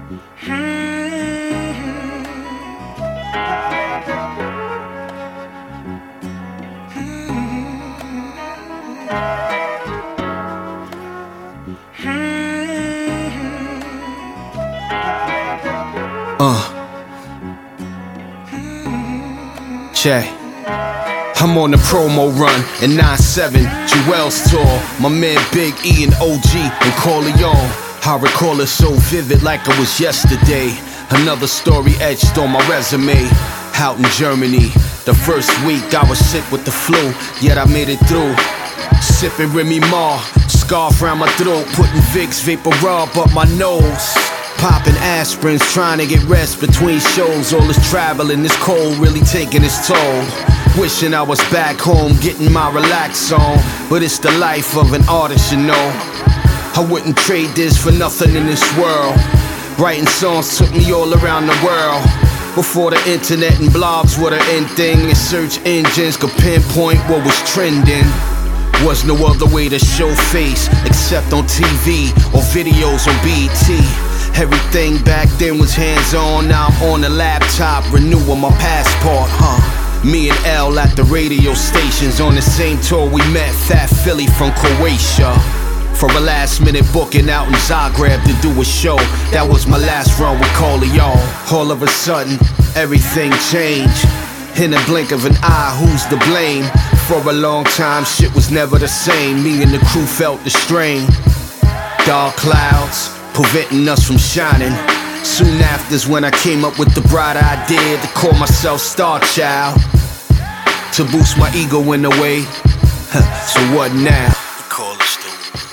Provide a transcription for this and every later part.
Jay, I'm on the promo run in 9-7, Jewel's tour. My man Big E and OG and Corleone. I recall it so vivid like it was yesterday. Another story etched on my resume. Out in Germany, the first week I was sick with the flu, yet I made it through. Sipping Remy Ma, scarf around my throat, putting Vicks Vapor Rub up my nose. Popping aspirins, trying to get rest between shows. All this traveling, this cold really taking its toll. Wishing I was back home, getting my relax on. But it's the life of an artist, you know. I wouldn't trade this for nothing in this world. Writing songs took me all around the world. Before the internet and blogs were the end thing, and search engines could pinpoint what was trending. Was no other way to show face except on TV or videos on BET. Everything back then was hands-on, now I'm on the laptop, renewing my passport, Me and L at the radio stations, on the same tour we met Fat Philly from Croatia. For a last-minute booking out in Zagreb to do a show, that was my last run with Corleone. All of a sudden, everything changed. In a blink of an eye, who's to blame? For a long time, shit was never the same. Me and the crew felt the strain. Dark clouds preventing us from shining. Soon after's when I came up with the bright idea to call myself Star Child. To boost my ego in a way. So what now? Call it stupid.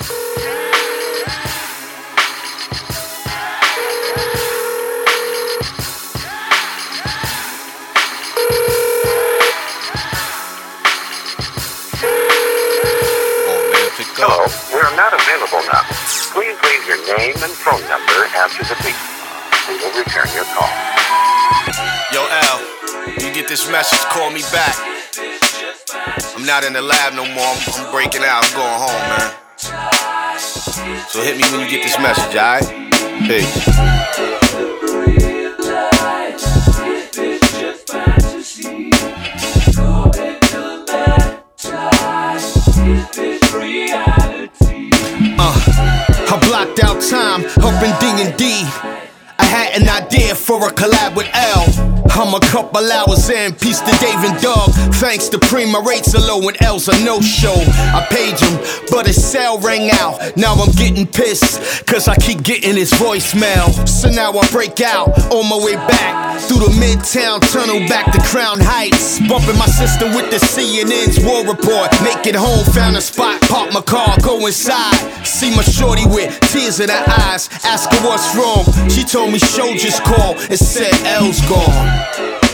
Hello, we're not available now. Please leave your name and phone number after the beep. We will return your call. Yo, L, you get this message, call me back. I'm not in the lab no more, I'm breaking out, I'm going home, man. So hit me when you get this message, alright? Peace. I blocked out time up in D&D. I had an idea for a collab with L. I'm a couple hours in, peace to Dave and Doug. Thanks to Prima, rates are low and L's a no-show. I paid him, but his cell rang out. Now I'm getting pissed, cause I keep getting his voicemail. So now I break out, on my way back through the Midtown Tunnel back to Crown Heights. Bumping my sister with the CNN's war report. Make it home, found a spot, park my car, go inside. See my shorty with tears in her eyes. Ask her what's wrong, she told me show just called and said L's gone.